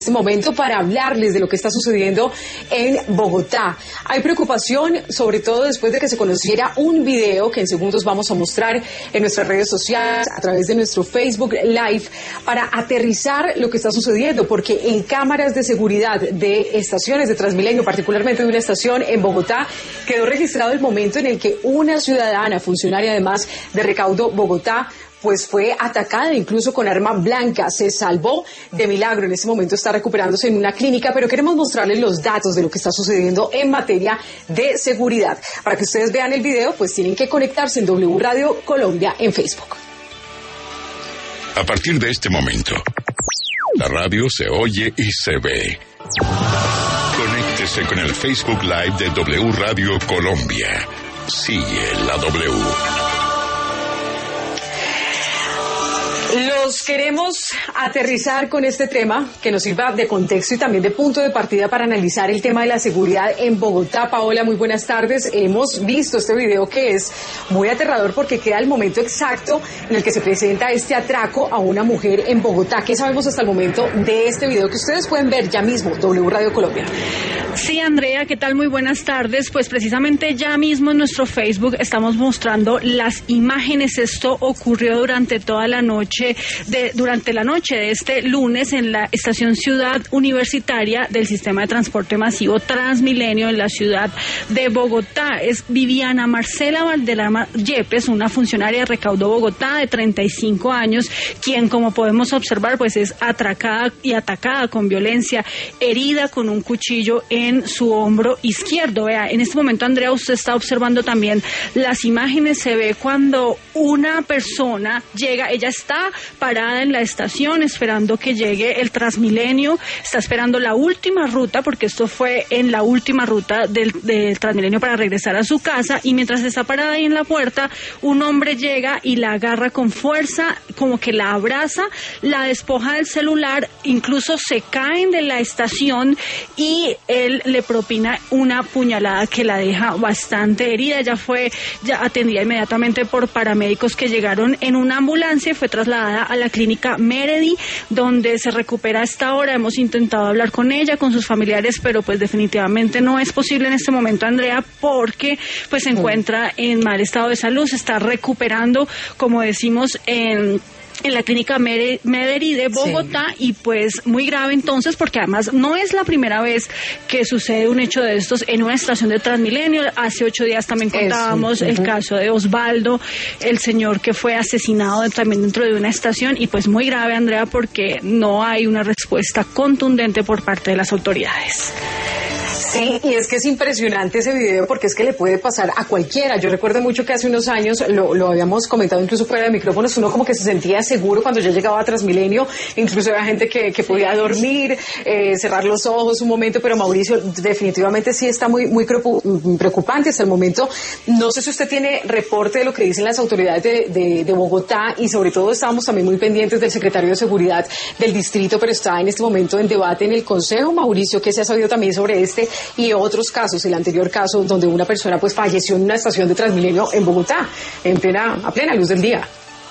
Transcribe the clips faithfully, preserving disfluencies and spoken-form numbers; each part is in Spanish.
este momento para hablarles de lo que está sucediendo en Bogotá. Hay preocupación, sobre todo después de que se conociera un video que en segundos vamos a mostrar en nuestras redes sociales, a través de nuestro Facebook Live, para aterrizar lo que está sucediendo, porque en cámaras de seguridad de estaciones de Transmilenio, particularmente de una estación en Bogotá, quedó registrado el momento en el que una ciudadana, funcionaria además de Recaudo Bogotá, pues fue atacada incluso con arma blanca. Se salvó de milagro. En este momento está recuperándose en una clínica, pero queremos mostrarles los datos de lo que está sucediendo en materia de seguridad. Para que ustedes vean el video, pues tienen que conectarse en W Radio Colombia en Facebook. A partir de este momento, la radio se oye y se ve. Conéctese con el Facebook Live de W Radio Colombia. Sigue la W. Los queremos aterrizar con este tema que nos sirva de contexto y también de punto de partida para analizar el tema de la seguridad en Bogotá. Paola, muy buenas tardes. Hemos visto este video que es muy aterrador porque queda el momento exacto en el que se presenta este atraco a una mujer en Bogotá. ¿Qué sabemos hasta el momento de este video que ustedes pueden ver ya mismo, W Radio Colombia? Sí, Andrea, ¿qué tal? Muy buenas tardes. Pues precisamente ya mismo en nuestro Facebook estamos mostrando las imágenes. Esto ocurrió durante toda la noche, de, durante la noche de este lunes en la estación Ciudad Universitaria del Sistema de Transporte Masivo Transmilenio en la ciudad de Bogotá. Es Viviana Marcela Valderrama Yepes, una funcionaria de Recaudo Bogotá de treinta y cinco años, quien, como podemos observar, pues es atracada y atacada con violencia, herida con un cuchillo en su hombro izquierdo. Vea, en este momento, Andrea, usted está observando también las imágenes. Se ve cuando una persona llega, ella está parada en la estación esperando que llegue el Transmilenio, está esperando la última ruta, porque esto fue en la última ruta del, del Transmilenio para regresar a su casa, y mientras está parada ahí en la puerta, un hombre llega y la agarra con fuerza, como que la abraza, la despoja del celular, incluso se caen de la estación y él le propina una puñalada que la deja bastante herida. Ella fue ya atendida inmediatamente por paramédicos que llegaron en una ambulancia y fue trasladada a la clínica Meredy, donde se recupera hasta ahora. Hemos intentado hablar con ella, con sus familiares, pero pues definitivamente no es posible en este momento, Andrea, porque pues se encuentra en mal estado de salud, se está recuperando, como decimos, en... en la clínica Meredy de Bogotá, sí. Y pues muy grave entonces, porque además no es la primera vez que sucede un hecho de estos en una estación de Transmilenio. Hace ocho días también contábamos Eso. el uh-huh. caso de Osvaldo, el señor que fue asesinado también dentro de una estación, y pues muy grave, Andrea, porque no hay una respuesta contundente por parte de las autoridades. Sí, y es que es impresionante ese video porque es que le puede pasar a cualquiera. Yo recuerdo mucho que hace unos años, lo, lo habíamos comentado incluso fuera de micrófonos, uno como que se sentía seguro cuando ya llegaba a Transmilenio, incluso había gente que, que podía dormir, eh, cerrar los ojos un momento, pero Mauricio, definitivamente sí está muy, muy preocupante hasta el momento. No sé si usted tiene reporte de lo que dicen las autoridades de, de, de Bogotá, y sobre todo estábamos también muy pendientes del secretario de Seguridad del distrito, pero está en este momento en debate en el Consejo. Mauricio, ¿qué se ha sabido también sobre este y otros casos? El anterior caso donde una persona pues falleció en una estación de Transmilenio en Bogotá, en plena, a plena luz del día.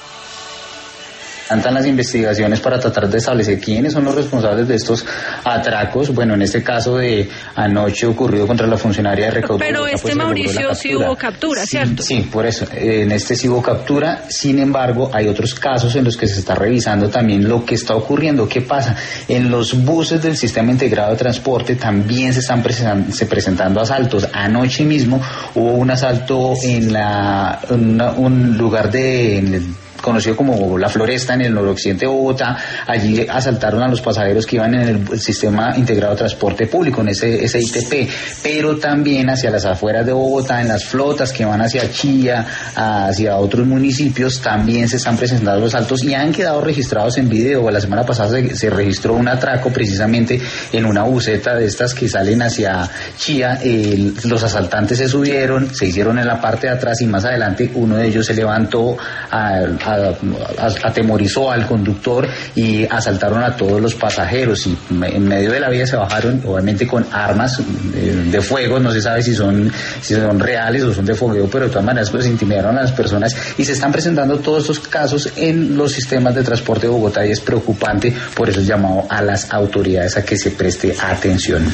Están las investigaciones para tratar de establecer quiénes son los responsables de estos atracos. Bueno, en este caso de anoche ocurrido contra la funcionaria de Recaudo. Pero Bogotá, este, pues, Mauricio, sí hubo captura, ¿cierto? Sí, sí, por eso. En este sí hubo captura. Sin embargo, hay otros casos en los que se está revisando también lo que está ocurriendo. ¿Qué pasa? En los buses del Sistema Integrado de Transporte también se están presentando, se presentando asaltos. Anoche mismo hubo un asalto en la en una, un lugar de... En el, conocido como La Floresta, en el noroccidente de Bogotá. Allí asaltaron a los pasajeros que iban en el Sistema Integrado de Transporte Público, en ese, ese I T P, pero también hacia las afueras de Bogotá, en las flotas que van hacia Chía, hacia otros municipios, también se están presentando los asaltos y han quedado registrados en video. La semana pasada se, se registró un atraco precisamente en una buseta de estas que salen hacia Chía. Eh, los asaltantes se subieron, se hicieron en la parte de atrás y más adelante uno de ellos se levantó a, a a, a, atemorizó al conductor y asaltaron a todos los pasajeros, y en medio de la vía se bajaron, obviamente con armas de, de fuego, no se sabe si son, si son reales o son de fogueo, pero de todas maneras pues intimidaron a las personas, y se están presentando todos estos casos en los sistemas de transporte de Bogotá, y es preocupante. Por eso es llamado a las autoridades a que se preste atención.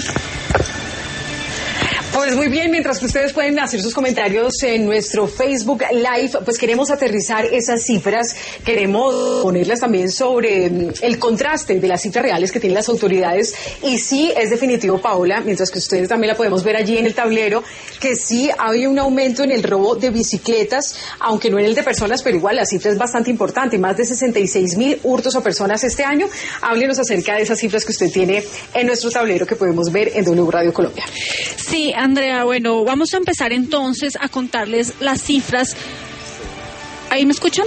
Pues muy bien, mientras que ustedes pueden hacer sus comentarios en nuestro Facebook Live, pues queremos aterrizar esas cifras, queremos ponerlas también sobre el contraste de las cifras reales que tienen las autoridades, y sí es definitivo, Paola, mientras que ustedes también la podemos ver allí en el tablero, que sí hay un aumento en el robo de bicicletas, aunque no en el de personas, pero igual la cifra es bastante importante, más de sesenta y seis mil hurtos a personas este año. Háblenos acerca de esas cifras que usted tiene en nuestro tablero que podemos ver en W Radio Colombia. Sí, Andrea, bueno, vamos a empezar entonces a contarles las cifras. ¿Ahí me escuchan?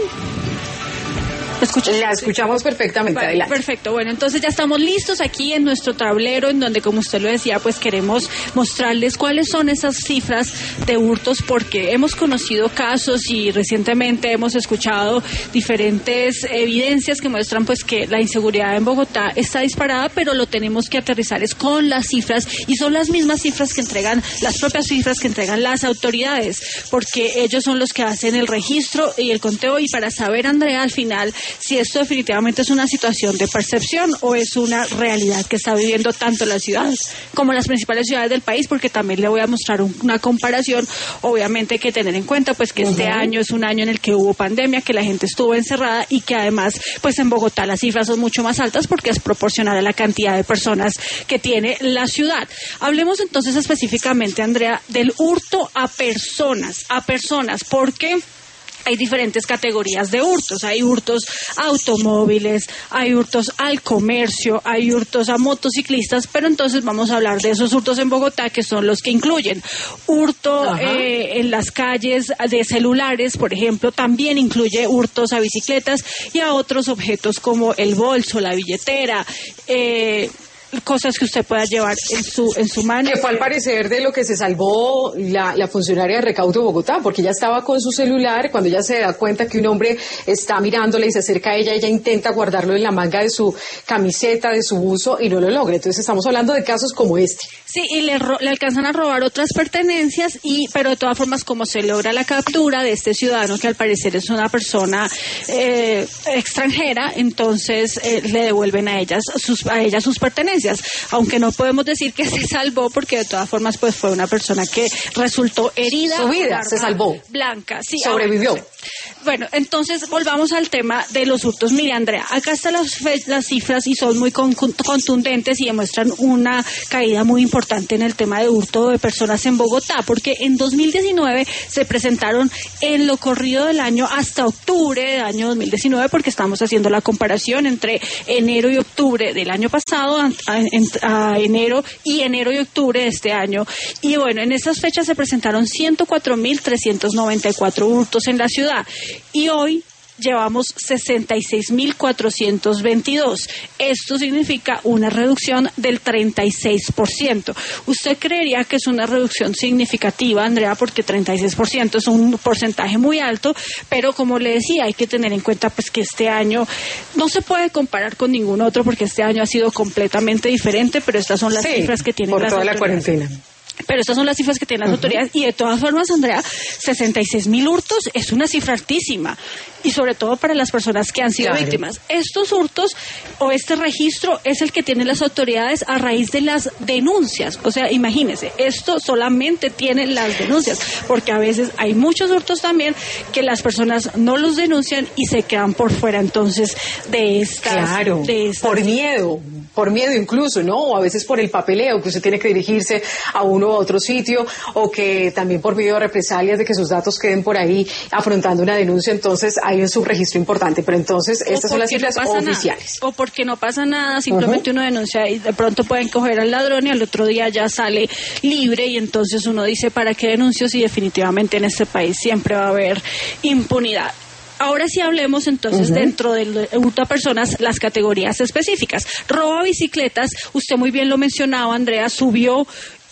¿Me escuchan? La escuchamos perfectamente, vale, adelante. Perfecto, bueno, entonces ya estamos listos aquí en nuestro tablero, en donde, como usted lo decía, pues queremos mostrarles cuáles son esas cifras de hurtos, porque hemos conocido casos y recientemente hemos escuchado diferentes evidencias que muestran pues que la inseguridad en Bogotá está disparada, pero lo tenemos que aterrizar es con las cifras, y son las mismas cifras que entregan, las propias cifras que entregan las autoridades, porque ellos son los que hacen el registro y el conteo, y para saber, Andrea, al final, si esto definitivamente es una situación de percepción o es una realidad que está viviendo tanto las ciudades como las principales ciudades del país, porque también le voy a mostrar un, una comparación. Obviamente hay que tener en cuenta pues que uh-huh. este año es un año en el que hubo pandemia, que la gente estuvo encerrada, y que además pues en Bogotá las cifras son mucho más altas porque es proporcional a la cantidad de personas que tiene la ciudad. Hablemos entonces específicamente, Andrea, del hurto a personas, a personas, porque hay diferentes categorías de hurtos. Hay hurtos a automóviles, hay hurtos al comercio, hay hurtos a motociclistas, pero entonces vamos a hablar de esos hurtos en Bogotá, que son los que incluyen hurto eh, en las calles de celulares, por ejemplo, también incluye hurtos a bicicletas y a otros objetos como el bolso, la billetera, eh, cosas que usted pueda llevar en su en su mano. Que fue al parecer de lo que se salvó la, la funcionaria de recaudo de Bogotá, porque ella estaba con su celular, cuando ella se da cuenta que un hombre está mirándola y se acerca a ella, ella intenta guardarlo en la manga de su camiseta, de su buzo, y no lo logra. Entonces estamos hablando de casos como este. Sí, y le, ro- le alcanzan a robar otras pertenencias, y pero de todas formas, como se logra la captura de este ciudadano, que al parecer es una persona eh, extranjera, entonces eh, le devuelven a ellas sus, a ella sus pertenencias. Aunque no podemos decir que se salvó, porque de todas formas pues fue una persona que resultó herida. Su vida se salvó. Blanca, sí. Sobrevivió. Ahora, bueno, entonces volvamos al tema de los hurtos. Mire, Andrea, acá están las, fe- las cifras, y son muy con- contundentes y demuestran una caída muy importante en el tema de hurto de personas en Bogotá, porque en dos mil diecinueve se presentaron en lo corrido del año hasta octubre del año dos mil diecinueve, porque estamos haciendo la comparación entre enero y octubre del año pasado a, a, a enero y enero y octubre de este año. Y bueno, en esas fechas se presentaron ciento cuatro mil trescientos noventa y cuatro hurtos en la ciudad, y hoy llevamos sesenta y seis mil cuatrocientos veintidós. Esto significa una reducción del treinta y seis por ciento. ¿Usted creería que es una reducción significativa, Andrea? Porque treinta y seis por ciento es un porcentaje muy alto, pero como le decía, hay que tener en cuenta pues que este año no se puede comparar con ningún otro, porque este año ha sido completamente diferente, pero estas son las sí, cifras que tienen por las toda la autoridades. cuarentena. Pero estas son las cifras que tienen las uh-huh. autoridades, y de todas formas, Andrea, sesenta y seis mil hurtos es una cifra altísima, y sobre todo para las personas que han sido claro. víctimas. Estos hurtos o este registro es el que tienen las autoridades a raíz de las denuncias. O sea, imagínense, esto solamente tienen las denuncias, porque a veces hay muchos hurtos también que las personas no los denuncian y se quedan por fuera entonces de estas... Claro, de estas... por miedo, por miedo incluso, ¿no? O a veces por el papeleo, que usted tiene que dirigirse a uno u otro sitio, o que también por miedo a represalias de que sus datos queden por ahí afrontando una denuncia. Entonces hay un subregistro importante, pero entonces estas son las cifras no oficiales. Nada. O porque no pasa nada, simplemente uh-huh. uno denuncia y de pronto pueden coger al ladrón y al otro día ya sale libre, y entonces uno dice, ¿para qué denuncio si definitivamente en este país siempre va a haber impunidad? Ahora sí hablemos entonces uh-huh. dentro del hurto a personas, las categorías específicas. Robo a bicicletas, usted muy bien lo mencionaba, Andrea, subió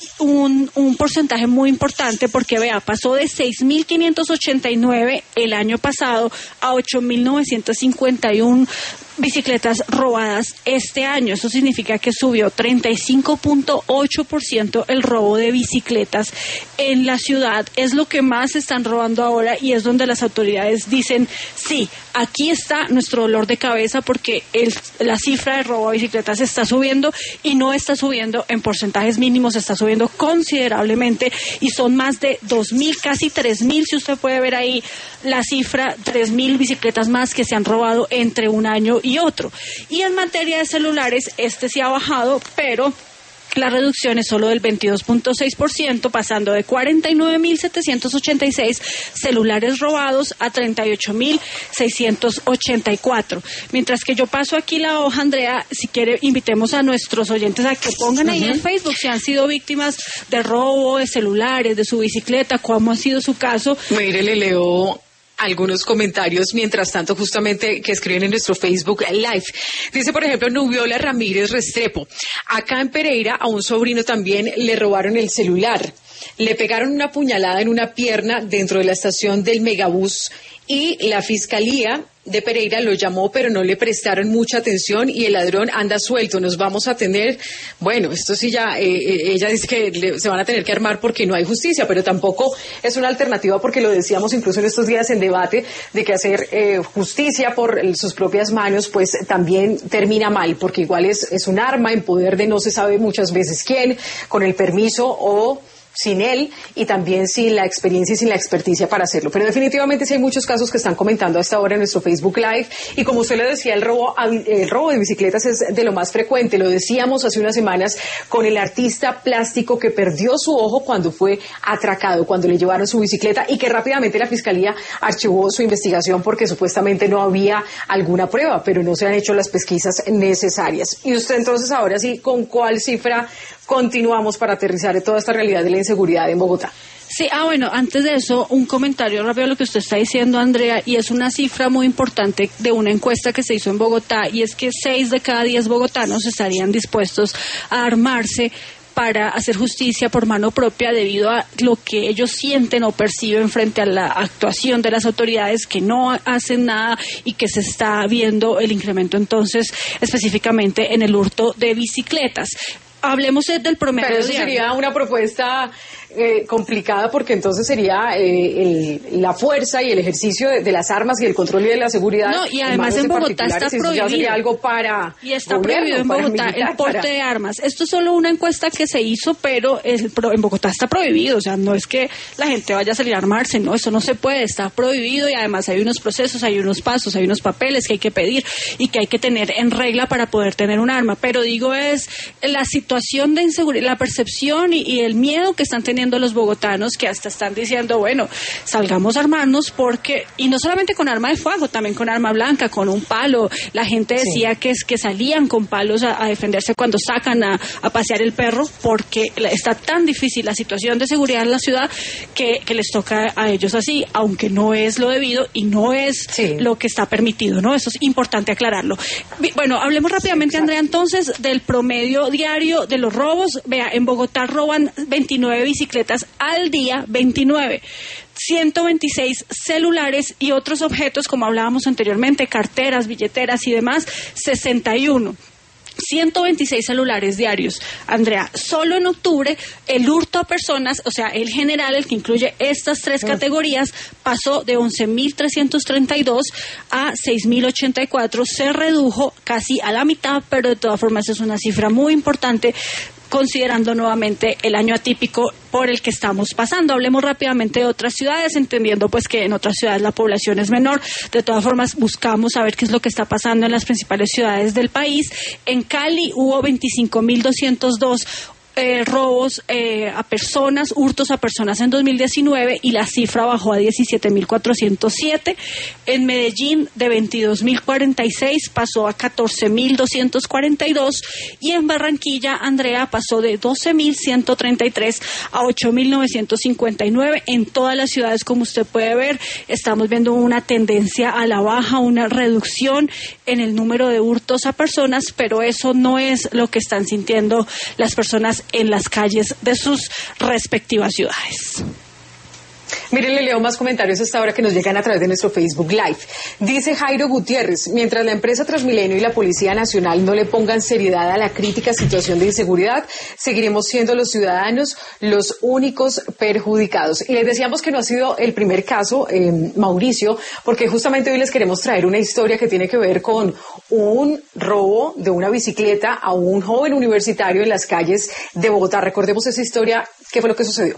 un, un porcentaje muy importante porque, vea, pasó de seis mil quinientos ochenta y nueve el año pasado a ocho mil novecientos cincuenta y uno bicicletas robadas este año. Eso significa que subió treinta y cinco punto ocho por ciento el robo de bicicletas en la ciudad. Es lo que más están robando ahora y es donde las autoridades dicen, sí, aquí está nuestro dolor de cabeza porque el, la cifra de robo de bicicletas está subiendo y no está subiendo en porcentajes mínimos, está subiendo considerablemente y son más de dos mil, casi tres mil, si usted puede ver ahí la cifra, tres mil bicicletas más que se han robado entre un año y otro. Y en materia de celulares, este sí ha bajado, pero la reducción es solo del veintidós punto seis por ciento, pasando de cuarenta y nueve mil setecientos ochenta y seis celulares robados a treinta y ocho mil seiscientos ochenta y cuatro. Mientras que yo paso aquí la hoja, Andrea, si quiere, invitemos a nuestros oyentes a que pongan ahí uh-huh. en Facebook si han sido víctimas de robo de celulares, de su bicicleta, cómo ha sido su caso. Mire, le leo algunos comentarios, mientras tanto, justamente que escriben en nuestro Facebook Live. Dice, por ejemplo, Nubiola Ramírez Restrepo, acá en Pereira a un sobrino también le robaron el celular. Le pegaron una puñalada en una pierna dentro de la estación del megabús y la Fiscalía de Pereira lo llamó, pero no le prestaron mucha atención y el ladrón anda suelto. Nos vamos a tener, bueno, esto sí ya, eh, ella dice que le, se van a tener que armar porque no hay justicia, pero tampoco es una alternativa porque lo decíamos incluso en estos días en debate de que hacer eh, justicia por el, sus propias manos, pues también termina mal, porque igual es, es un arma en poder de no se sabe muchas veces quién, con el permiso o sin él y también sin la experiencia y sin la experticia para hacerlo. Pero definitivamente sí hay muchos casos que están comentando a esta hora en nuestro Facebook Live y como usted le decía, el robo, el robo de bicicletas es de lo más frecuente. Lo decíamos hace unas semanas con el artista plástico que perdió su ojo cuando fue atracado, cuando le llevaron su bicicleta y que rápidamente la Fiscalía archivó su investigación porque supuestamente no había alguna prueba, pero no se han hecho las pesquisas necesarias. Y usted entonces ahora sí, ¿con cuál cifra continuamos para aterrizar toda esta realidad de la inseguridad en Bogotá? Sí, ah, bueno, antes de eso, un comentario rápido a lo que usted está diciendo, Andrea, y es una cifra muy importante de una encuesta que se hizo en Bogotá, y es que seis de cada diez bogotanos estarían dispuestos a armarse para hacer justicia por mano propia debido a lo que ellos sienten o perciben frente a la actuación de las autoridades que no hacen nada y que se está viendo el incremento entonces específicamente en el hurto de bicicletas. Hablemos del promedio. Pero eso diario. Sería una propuesta eh, complicada porque entonces sería eh, el, la fuerza y el ejercicio de, de las armas y el control de la seguridad. No, y además en Bogotá está prohibido. Ya sería algo para y está gobierno, prohibido en Bogotá militar, el porte para... de armas. Esto es solo una encuesta que se hizo, pero el, en Bogotá está prohibido. O sea, no es que la gente vaya a salir a armarse, no, eso no se puede, está prohibido y además hay unos procesos, hay unos pasos, hay unos papeles que hay que pedir y que hay que tener en regla para poder tener un arma. Pero digo, es la situación de inseguridad, la percepción y, y el miedo que están teniendo los bogotanos, que hasta están diciendo, bueno, salgamos a armarnos porque, y no solamente con arma de fuego, también con arma blanca, con un palo. La gente decía sí. que es que salían con palos a, a defenderse cuando sacan a, a pasear el perro, porque está tan difícil la situación de seguridad en la ciudad que, que les toca a ellos así, aunque no es lo debido y no es sí. lo que está permitido, ¿no? Eso es importante aclararlo. Bueno, hablemos rápidamente, sí, Andrea, entonces, del promedio diario de los robos. Vea, en Bogotá roban veintinueve bicicletas al día, veintinueve, ciento veintiséis celulares y otros objetos, como hablábamos anteriormente, carteras, billeteras y demás, sesenta y uno. ciento veintiséis celulares diarios. Andrea, solo en octubre el hurto a personas, o sea, el general, el que incluye estas tres categorías, pasó de once mil trescientos treinta y dos a seis mil ochenta y cuatro, se redujo casi a la mitad, pero de todas formas es una cifra muy importante considerando nuevamente el año atípico por el que estamos pasando. Hablemos rápidamente de otras ciudades, entendiendo pues que en otras ciudades la población es menor. De todas formas, buscamos saber qué es lo que está pasando en las principales ciudades del país. En Cali hubo veinticinco mil doscientos dos Eh, robos eh, a personas, hurtos a personas en dos mil diecinueve y la cifra bajó a diecisiete mil cuatrocientos siete. En Medellín de veintidós mil cuarenta y seis pasó a catorce mil doscientos cuarenta y dos y en Barranquilla, Andrea, pasó de doce mil ciento treinta y tres a ocho mil novecientos cincuenta y nueve. En todas las ciudades, como usted puede ver, estamos viendo una tendencia a la baja, una reducción en el número de hurtos a personas, pero eso no es lo que están sintiendo las personas seguridad en las calles de sus respectivas ciudades. Miren, le leo más comentarios hasta ahora que nos llegan a través de nuestro Facebook Live. Dice Jairo Gutiérrez, mientras la empresa Transmilenio y la Policía Nacional no le pongan seriedad a la crítica situación de inseguridad, seguiremos siendo los ciudadanos los únicos perjudicados. Y les decíamos que no ha sido el primer caso, eh, Mauricio, porque justamente hoy les queremos traer una historia que tiene que ver con un robo de una bicicleta a un joven universitario en las calles de Bogotá. Recordemos esa historia, ¿qué fue lo que sucedió?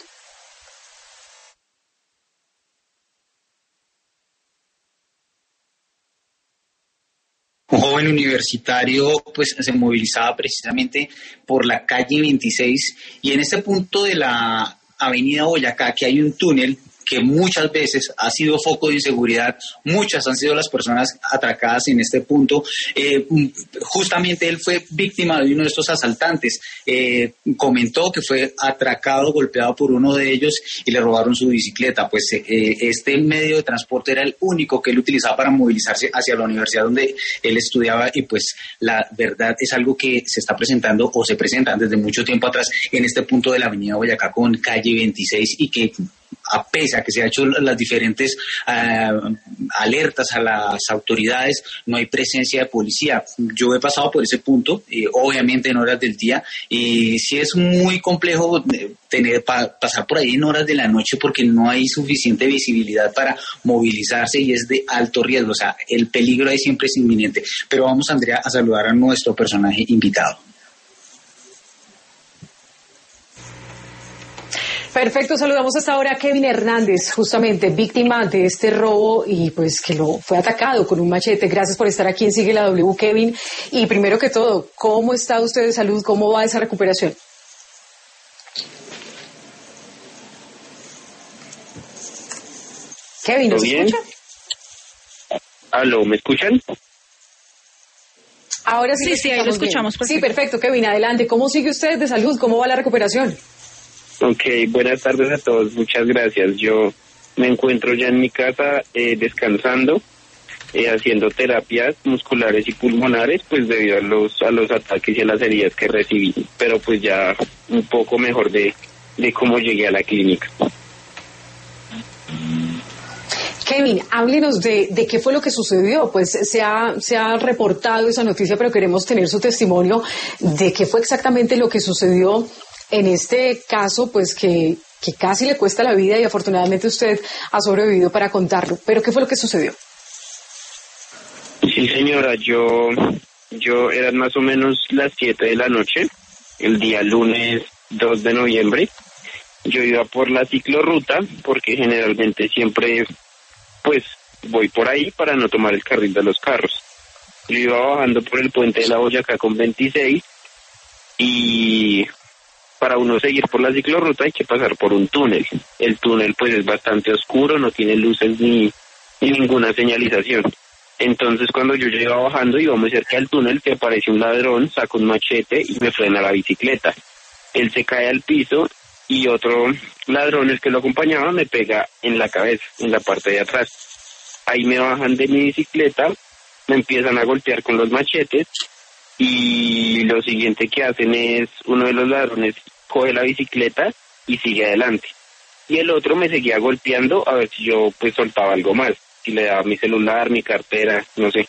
Un joven universitario pues se movilizaba precisamente por la calle veintiséis y en este punto de la avenida Boyacá, que hay un túnel que muchas veces ha sido foco de inseguridad, muchas han sido las personas atracadas en este punto. Eh, justamente él fue víctima de uno de estos asaltantes. Eh, comentó que fue atracado, golpeado por uno de ellos y le robaron su bicicleta. Pues eh, este medio de transporte era el único que él utilizaba para movilizarse hacia la universidad donde él estudiaba y pues la verdad es algo que se está presentando o se presenta desde mucho tiempo atrás en este punto de la avenida Boyacá con calle veintiséis y que a pesar de que se han hecho las diferentes uh, alertas a las autoridades, no hay presencia de policía. Yo he pasado por ese punto, eh, obviamente en horas del día, y sí es muy complejo tener pa, pasar por ahí en horas de la noche porque no hay suficiente visibilidad para movilizarse y es de alto riesgo. O sea, el peligro ahí siempre es inminente. Pero vamos, Andrea, a saludar a nuestro personaje invitado. Perfecto, saludamos hasta ahora a Kevin Hernández, justamente víctima de este robo y pues que lo fue atacado con un machete. Gracias por estar aquí en Sigue la W, Kevin. Y primero que todo, ¿cómo está usted de salud? ¿Cómo va esa recuperación? Kevin, ¿nos escucha? Aló, ¿me escuchan? Ahora sí, sí, sí, ahí lo escuchamos. Sí, perfecto, Kevin, adelante. ¿Cómo sigue usted de salud? ¿Cómo va la recuperación? Ok, buenas tardes a todos, muchas gracias. Yo me encuentro ya en mi casa eh, descansando, eh, haciendo terapias musculares y pulmonares, pues debido a los a los ataques y a las heridas que recibí, pero pues ya un poco mejor de, de cómo llegué a la clínica. Kevin, háblenos de, de qué fue lo que sucedió. Pues se ha, se ha reportado esa noticia, pero queremos tener su testimonio de qué fue exactamente lo que sucedió en este caso, pues que, que casi le cuesta la vida y afortunadamente usted ha sobrevivido para contarlo. ¿Pero qué fue lo que sucedió? Sí, señora, yo, yo eran más o menos las siete de la noche, el día lunes dos de noviembre. Yo iba por la ciclorruta porque generalmente siempre, pues, voy por ahí para no tomar el carril de los carros. Yo iba bajando por el puente de la Boyacá con veintiséis y para uno seguir por la ciclorruta hay que pasar por un túnel. El túnel pues es bastante oscuro, no tiene luces ni, ni ninguna señalización. Entonces cuando yo iba bajando y iba muy cerca del túnel, que aparece un ladrón, saca un machete y me frena la bicicleta. Él se cae al piso y otro ladrón, el que lo acompañaba, me pega en la cabeza, en la parte de atrás. Ahí me bajan de mi bicicleta, me empiezan a golpear con los machetes y lo siguiente que hacen es, uno de los ladrones coge la bicicleta y sigue adelante. Y el otro me seguía golpeando a ver si yo pues soltaba algo más, si le daba mi celular, mi cartera, no sé.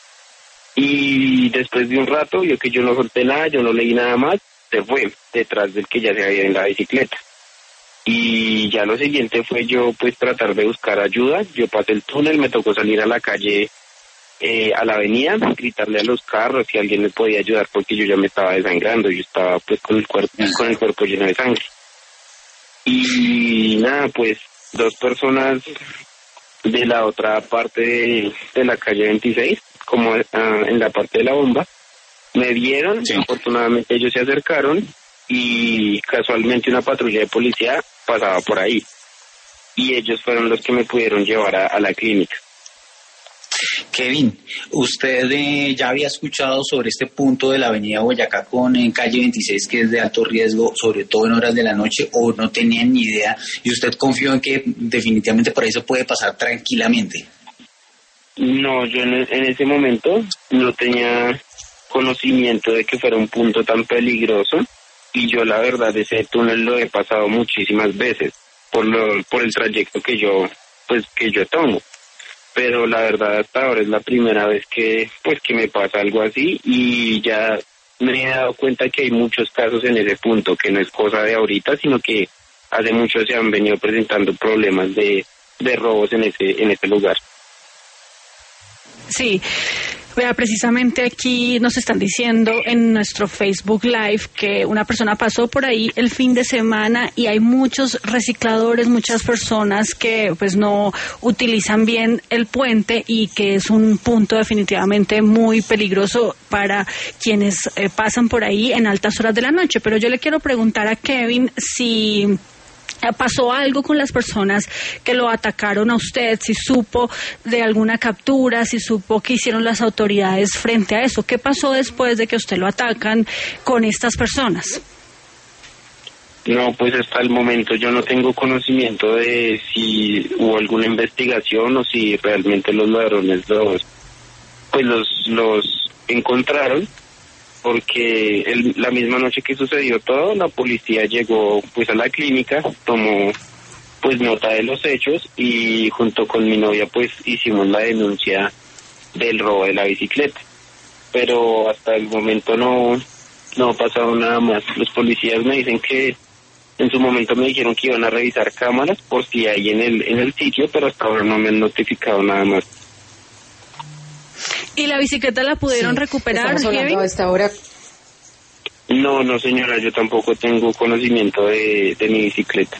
Y después de un rato, vio que yo no solté nada, yo no leí nada más, se fue detrás del que ya se había en la bicicleta. Y ya lo siguiente fue yo pues tratar de buscar ayuda. Yo pasé el túnel, me tocó salir a la calle, eh, a la avenida, gritarle a los carros si alguien me podía ayudar porque yo ya me estaba desangrando, yo estaba pues con el cuerpo, con el cuerpo lleno de sangre. Y nada, pues dos personas de la otra parte de, de la calle veintiséis, como uh, en la parte de la bomba, me vieron, sí. Afortunadamente ellos se acercaron y casualmente una patrulla de policía pasaba por ahí y ellos fueron los que me pudieron llevar a, a la clínica. Kevin, ¿usted eh, ya había escuchado sobre este punto de la avenida Boyacá con en calle veintiséis que es de alto riesgo, sobre todo en horas de la noche, o no tenía ni idea y usted confió en que definitivamente por ahí se puede pasar tranquilamente? No, yo en, en ese momento no tenía conocimiento de que fuera un punto tan peligroso. y yo la verdad ese túnel lo he pasado muchísimas veces por lo, por el trayecto que yo pues que yo tomo, pero la verdad hasta ahora es la primera vez que pues que me pasa algo así, y ya me he dado cuenta que hay muchos casos en ese punto, que no es cosa de ahorita, sino que hace mucho se han venido presentando problemas de, de robos en ese en ese lugar. Sí, vea, precisamente aquí nos están diciendo en nuestro Facebook Live que una persona pasó por ahí el fin de semana y hay muchos recicladores, muchas personas que pues no utilizan bien el puente y que es un punto definitivamente muy peligroso para quienes eh, pasan por ahí en altas horas de la noche. Pero yo le quiero preguntar a Kevin si pasó algo con las personas que lo atacaron a usted, si supo de alguna captura, si supo qué hicieron las autoridades frente a eso. ¿Qué pasó después de que usted lo atacan con estas personas? No, pues hasta el momento yo no tengo conocimiento de si hubo alguna investigación o si realmente los ladrones los pues los los encontraron, porque el, la misma noche que sucedió todo, la policía llegó pues a la clínica, tomó pues nota de los hechos y junto con mi novia pues hicimos la denuncia del robo de la bicicleta, pero hasta el momento no no ha pasado nada más. Los policías me dicen que en su momento me dijeron que iban a revisar cámaras por si hay en el en el sitio, pero hasta ahora no me han notificado nada más. ¿Y la bicicleta la pudieron sí, recuperar, Kevin? A esta hora. No, no señora, yo tampoco tengo conocimiento de, de mi bicicleta.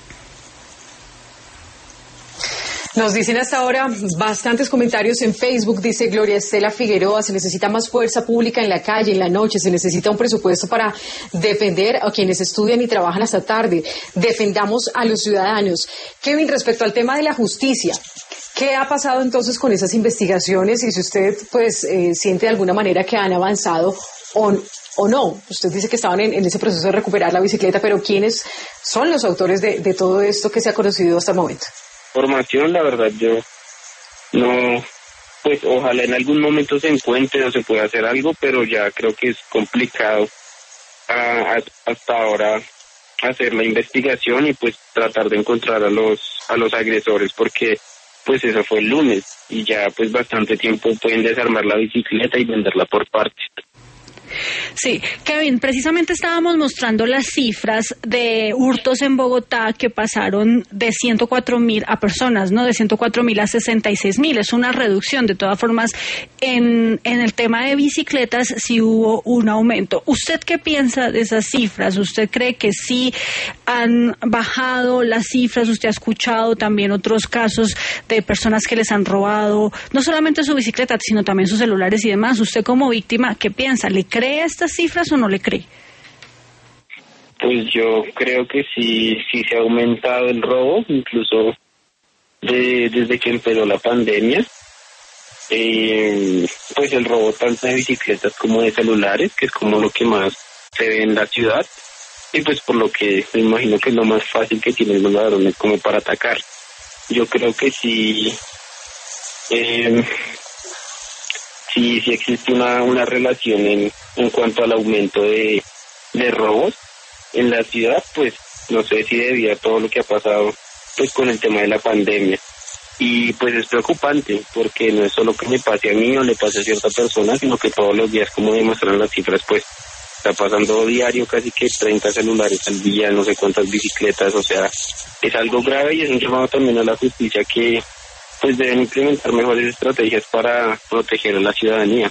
Nos dicen hasta ahora bastantes comentarios en Facebook. Dice Gloria Estela Figueroa: se necesita más fuerza pública en la calle, en la noche, se necesita un presupuesto para defender a quienes estudian y trabajan hasta tarde. Defendamos a los ciudadanos. Kevin, respecto al tema de la justicia, ¿qué ha pasado entonces con esas investigaciones? Y si usted pues eh, siente de alguna manera que han avanzado o, o no. Usted dice que estaban en, en ese proceso de recuperar la bicicleta, pero ¿quiénes son los autores de, de todo esto que se ha conocido hasta el momento? Formación, la verdad, yo no, pues ojalá en algún momento se encuentre o se pueda hacer algo, pero ya creo que es complicado a, a, hasta ahora hacer la investigación y pues tratar de encontrar a los a los agresores, porque pues eso fue el lunes y ya pues bastante tiempo pueden desarmar la bicicleta y venderla por partes. Sí, Kevin, precisamente estábamos mostrando las cifras de hurtos en Bogotá que pasaron de ciento cuatro mil a personas, ¿no? De ciento cuatro mil a sesenta y seis mil. Es una reducción. De todas formas, en, en el tema de bicicletas sí hubo un aumento. ¿Usted qué piensa de esas cifras? ¿Usted cree que sí han bajado las cifras? ¿Usted ha escuchado también otros casos de personas que les han robado no solamente su bicicleta, sino también sus celulares y demás? ¿Usted como víctima qué piensa? ¿Le cree ¿Cree a estas cifras o no le cree? Pues yo creo que sí, sí se ha aumentado el robo, incluso de, desde que empezó la pandemia. Eh, pues el robo tanto de bicicletas como de celulares, que es como lo que más se ve en la ciudad, y pues por lo que me imagino que es lo más fácil que tienen los ladrones como para atacar. Yo creo que sí... Eh, Sí, sí existe una, una relación en, en cuanto al aumento de, de robos en la ciudad, pues no sé si debido a todo lo que ha pasado pues con el tema de la pandemia. Y pues es preocupante porque no es solo que me pase a mí o le pase a cierta persona, sino que todos los días, como demuestran las cifras, pues está pasando diario casi que treinta celulares al día, no sé cuántas bicicletas, o sea, es algo grave y es un llamado también a la justicia que pues deben implementar mejores estrategias para proteger a la ciudadanía.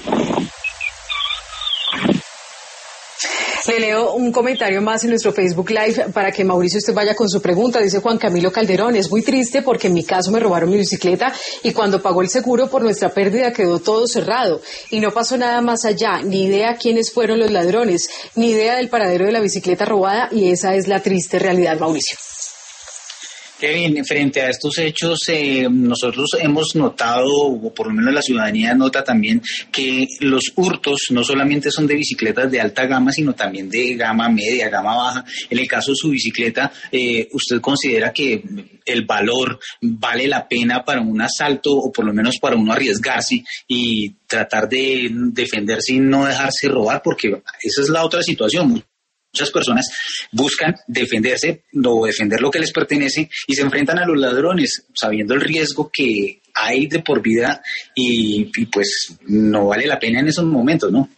Le leo un comentario más en nuestro Facebook Live para que Mauricio usted vaya con su pregunta. Dice Juan Camilo Calderón: es muy triste porque en mi caso me robaron mi bicicleta y cuando pagó el seguro por nuestra pérdida quedó todo cerrado y no pasó nada más allá, ni idea quiénes fueron los ladrones, ni idea del paradero de la bicicleta robada, y esa es la triste realidad, Mauricio. Kevin, frente a estos hechos, eh, nosotros hemos notado, o por lo menos la ciudadanía nota también, que los hurtos no solamente son de bicicletas de alta gama, sino también de gama media, gama baja. En el caso de su bicicleta, eh, ¿usted considera que el valor vale la pena para un asalto, o por lo menos para uno arriesgarse y tratar de defenderse y no dejarse robar? Porque esa es la otra situación. Muchas personas buscan defenderse o defender lo que les pertenece y se enfrentan a los ladrones sabiendo el riesgo que hay de por vida y, y pues no vale la pena en esos momentos, ¿no?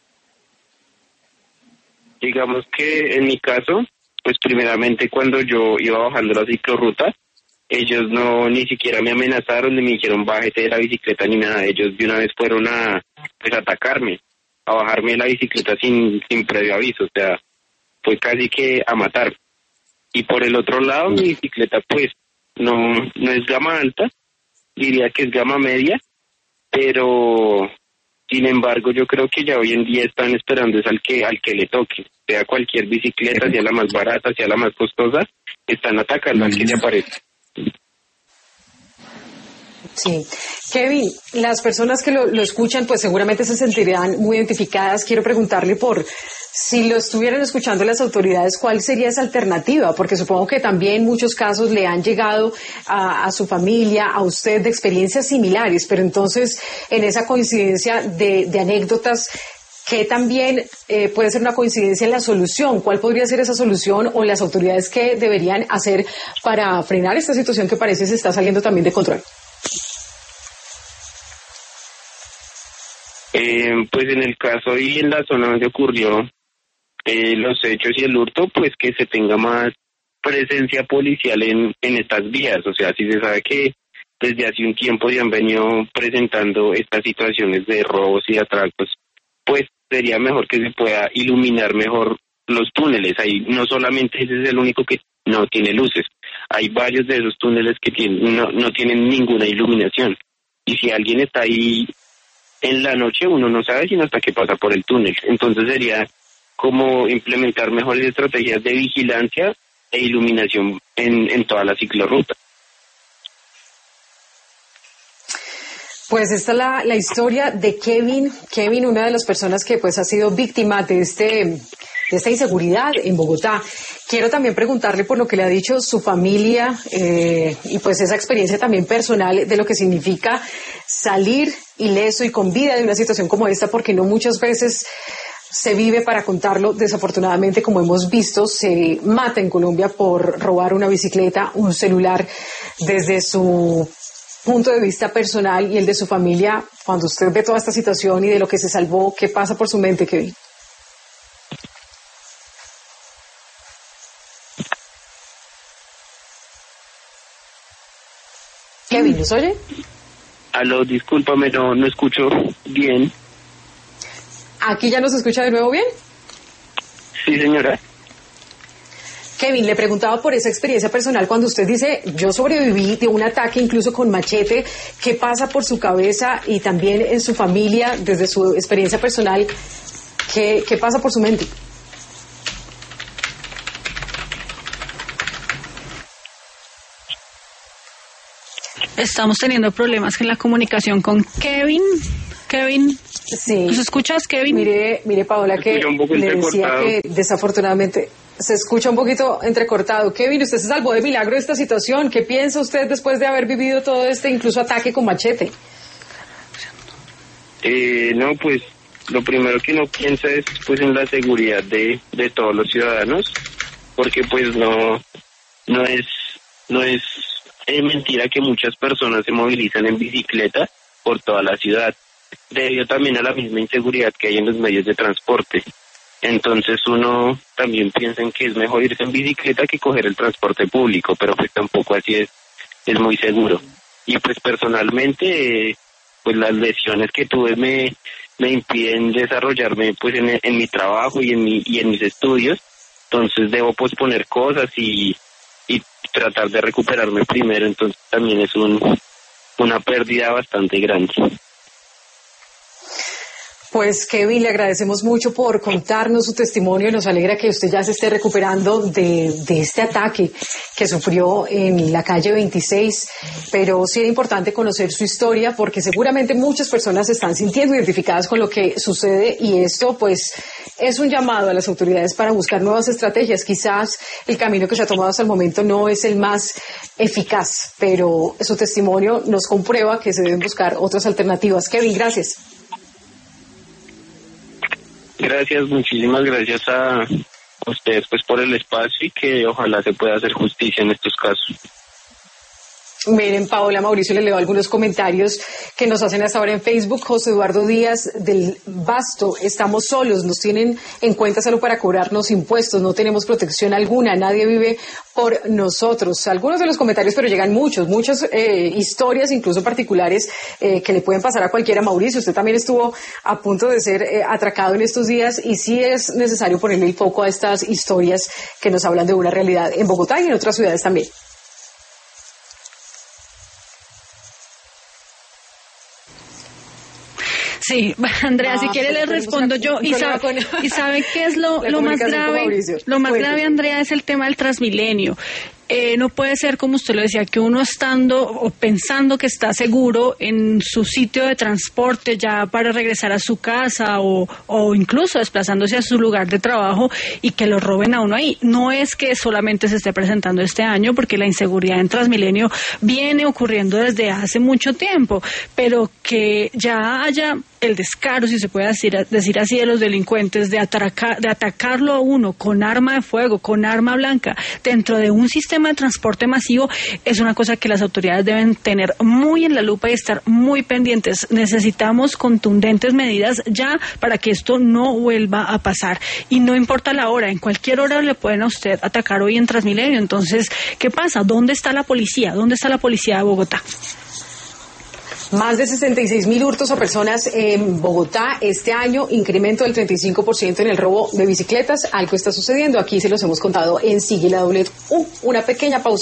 Digamos que en mi caso, pues primeramente cuando yo iba bajando la ciclorruta, ellos no ni siquiera me amenazaron ni me dijeron bájete de la bicicleta ni nada. Ellos de una vez fueron a pues, atacarme, a bajarme de la bicicleta sin, sin previo aviso, o sea, fue casi que a matar. Y por el otro lado, mi bicicleta pues no, no es gama alta, diría que es gama media, pero sin embargo yo creo que ya hoy en día están esperando es al que, al que le toque, sea cualquier bicicleta, sea la más barata, sea la más costosa, están atacando al que se aparece. Sí. Kevin, las personas que lo, lo escuchan pues seguramente se sentirán muy identificadas. Quiero preguntarle por si lo estuvieran escuchando las autoridades, ¿cuál sería esa alternativa? Porque supongo que también en muchos casos le han llegado a, a su familia, a usted, de experiencias similares, pero entonces en esa coincidencia de, de anécdotas, ¿qué también eh, puede ser una coincidencia en la solución? ¿Cuál podría ser esa solución o las autoridades qué deberían hacer para frenar esta situación que parece se está saliendo también de control? Eh, pues en el caso y en la zona donde ocurrió eh, los hechos y el hurto, pues que se tenga más presencia policial en, en estas vías. O sea, si se sabe que desde hace un tiempo ya han venido presentando estas situaciones de robos y atracos, pues sería mejor que se pueda iluminar mejor los túneles. Ahí no solamente ese es el único que no tiene luces, hay varios de esos túneles que tienen, no, no tienen ninguna iluminación. Y si alguien está ahí en la noche, uno no sabe sino hasta que pasa por el túnel. Entonces sería como implementar mejores estrategias de vigilancia e iluminación en, en toda la ciclorruta. Pues esta es la, la historia de Kevin. Kevin, una de las personas que pues ha sido víctima de este de esta inseguridad en Bogotá. Quiero también preguntarle por lo que le ha dicho su familia eh, y pues esa experiencia también personal de lo que significa salir ileso y con vida de una situación como esta, porque no muchas veces se vive para contarlo. Desafortunadamente, como hemos visto, se mata en Colombia por robar una bicicleta, un celular. Desde su punto de vista personal y el de su familia, cuando usted ve toda esta situación y de lo que se salvó, ¿qué pasa por su mente, Kevin? Kevin, ¿nos oye? Aló, discúlpame, no, no escucho bien. ¿Aquí ya nos escucha de nuevo bien? Sí, señora. Kevin, le preguntaba por esa experiencia personal cuando usted dice, yo sobreviví de un ataque incluso con machete. ¿Qué pasa por su cabeza y también en su familia, desde su experiencia personal? ¿Qué, qué pasa por su mente? Estamos teniendo problemas en la comunicación con Kevin. Kevin, sí. ¿nos escuchas, Kevin? Mire, mire, Paola, que le decía que desafortunadamente se escucha un poquito entrecortado. Kevin, usted se salvó de milagro de esta situación. ¿Qué piensa usted después de haber vivido todo este incluso ataque con machete? Eh, no, pues lo primero que uno piensa es pues en la seguridad de, de todos los ciudadanos, porque pues no, no es, no es Es mentira que muchas personas se movilizan en bicicleta por toda la ciudad, debido también a la misma inseguridad que hay en los medios de transporte. Entonces uno también piensa en que es mejor irse en bicicleta que coger el transporte público, pero pues tampoco así es, es muy seguro. Y pues personalmente, pues las lesiones que tuve me, me impiden desarrollarme pues en, en mi trabajo y en, mi, y en mis estudios, entonces debo posponer cosas y y tratar de recuperarme primero, entonces también es un una pérdida bastante grande. Pues Kevin, le agradecemos mucho por contarnos su testimonio. Nos alegra que usted ya se esté recuperando de, de este ataque que sufrió en la calle veintiséis, pero sí es importante conocer su historia porque seguramente muchas personas se están sintiendo identificadas con lo que sucede y esto pues es un llamado a las autoridades para buscar nuevas estrategias. Quizás el camino que se ha tomado hasta el momento no es el más eficaz, pero su testimonio nos comprueba que se deben buscar otras alternativas. Kevin, gracias. Gracias, muchísimas gracias a, a ustedes pues por el espacio y que ojalá se pueda hacer justicia en estos casos. Miren, Paola, Mauricio, les leo algunos comentarios que nos hacen hasta ahora en Facebook. José Eduardo Díaz del Basto: estamos solos, nos tienen en cuenta solo para cobrarnos impuestos, no tenemos protección alguna, nadie vive por nosotros. Algunos de los comentarios, pero llegan muchos, muchas eh, historias, incluso particulares, eh, que le pueden pasar a cualquiera. Mauricio, usted también estuvo a punto de ser eh, atracado en estos días, y sí es necesario ponerle el foco a estas historias que nos hablan de una realidad en Bogotá y en otras ciudades también. Sí, Andrea, ah, si quiere le respondo yo. Y sabe, con... y sabe qué es lo, lo más grave, lo más grave, Andrea, es el tema del Transmilenio. Eh, no puede ser, como usted lo decía, que uno estando o pensando que está seguro en su sitio de transporte ya para regresar a su casa o, o incluso desplazándose a su lugar de trabajo, y que lo roben a uno ahí. No es que solamente se esté presentando este año, porque la inseguridad en Transmilenio viene ocurriendo desde hace mucho tiempo, pero que ya haya el descaro, si se puede decir, decir así, de los delincuentes de, atracar, de atacarlo a uno con arma de fuego, con arma blanca, dentro de un sistema de transporte masivo, es una cosa que las autoridades deben tener muy en la lupa y estar muy pendientes. Necesitamos contundentes medidas ya para que esto no vuelva a pasar. Y no importa la hora, en cualquier hora le pueden a usted atacar hoy en Transmilenio. Entonces, ¿qué pasa? ¿Dónde está la policía? ¿Dónde está la policía de Bogotá? Más de sesenta y seis mil hurtos a personas en Bogotá este año, incremento del treinta y cinco por ciento en el robo de bicicletas. Algo está sucediendo, aquí se los hemos contado en Sigue la W. Uh, una pequeña pausa.